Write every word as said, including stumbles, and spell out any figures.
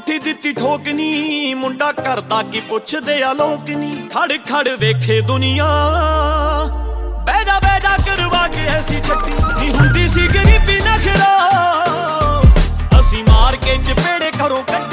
ਕੋਠੀ ਦਿੱਤੀ ਠੋਕਨੀ, ਮੁੰਡਾ ਕਰਦਾ ਕੀ ਪੁੱਛਦੇ ਆ ਲੋਕ ਨੀ। ਖੜ ਖੜ ਵੇਖੇ ਦੁਨੀਆ, ਬਹਿ ਜਾ ਬਹਿ ਜਾ ਕਰਵਾ ਕੇ ਐਸੀ ਛੱਡੀ। ਨੀ ਹੁੰਦੀ ਸੀ ਗਰੀਬੀ ਨਖਰਾ, ਅਸੀਂ ਮਾਰ ਕੇ ਚਪੇੜੇ ਘਰੋਂ ਕੱਢੇ।